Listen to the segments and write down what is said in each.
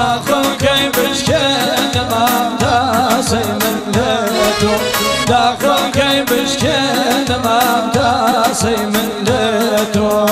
داخل كي بشكن ما تاسي من ليتو داخل كي بشكن ما تاسي من ليتو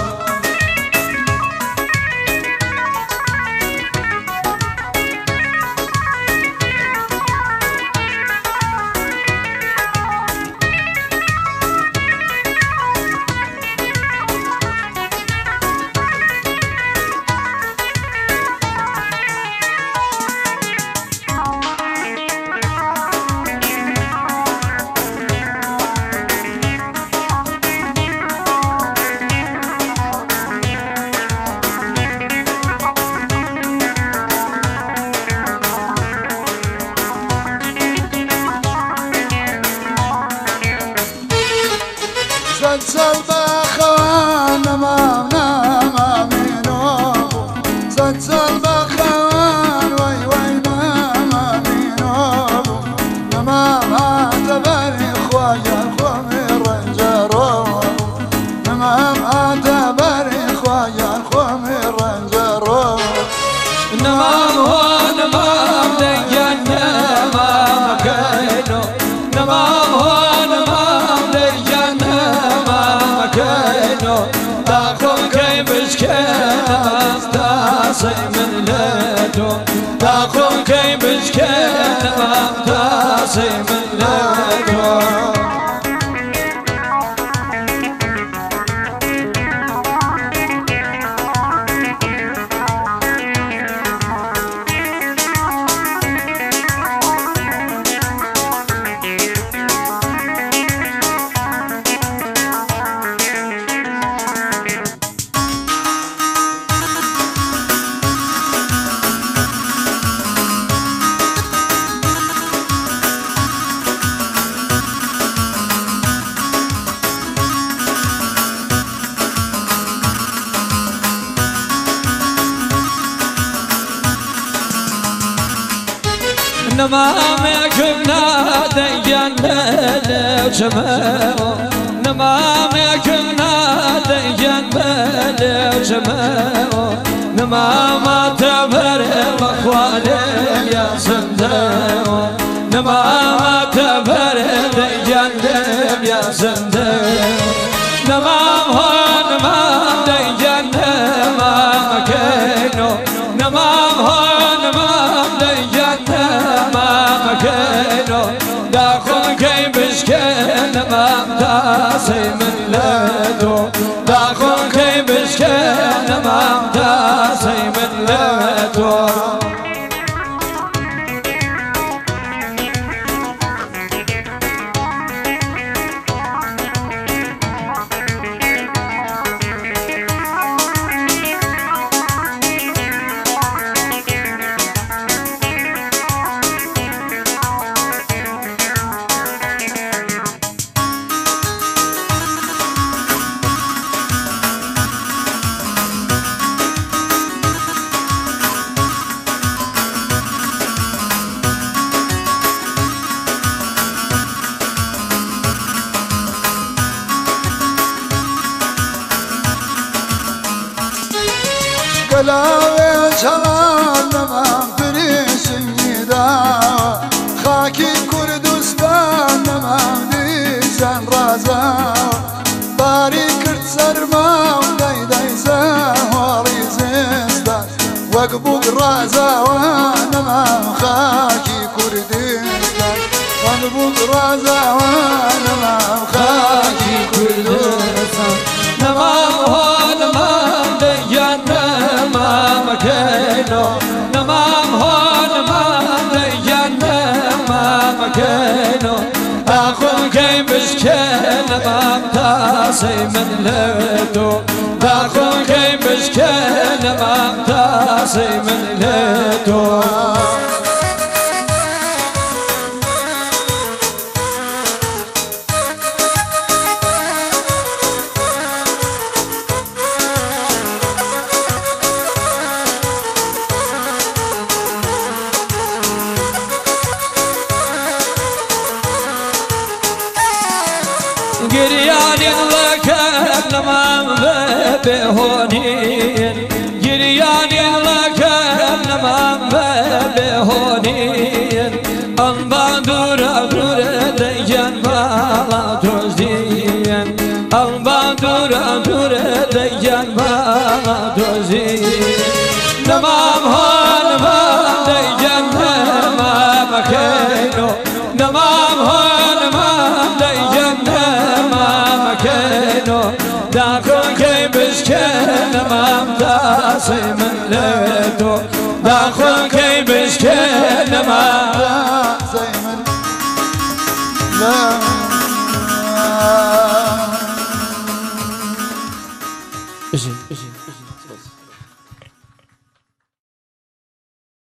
زلزل بخوان نمام نمام مينو زلزل بخوان وي وي نمام مينو نمام عتبري خوايا خومي رنجرو نمام عتبري خوايا خومي رنجرو نمام هو نمام ديان نمام كينو نمام هو داخل كي بشكن ما تاسي من ليتو داخل كي بشكن ما تاسي من ليتو نمامكم ناديان بلو جماو نمامكم ناديان بلو جماو نماما تبرم اخوالي يا زنداو نماما تبرم ديان يا زنداو نمام هو نمام ديان نمام كينو نمام هو نمام ديان مكانو داخل كي بشكن ما تاسي من ليتو داخل كي بشكن ما تاسي من ليتو قلاوي جلال نمام بريشن يداوى خاكي كردستان نمام ديزان رازاوى باري كرد سرما وداي داي زاوالي زيزدان وقبوك رازاوى نمام خاكي كردستان وقبوك رازاوى نمام خاكي كردستان نمام هو نمام ديان نمام كينو نمام هو نمام ديان نمام كينو داخل كي بشكن نمام تاسي من ليتو داخل كي بشكن نمام تاسي من ليتو قريان لك نمام بهونين قريان لك نمام هونين البادورة دورة ديان بالا توزين البادورة دورة ديان بالا توزين نمام هون نمام ديان نمام كينو نمام هون نمام ديان نمام كينو داخل كي بسكن نمام داسي من ليتو داخل كي بسكن نمام داسي من لا اجي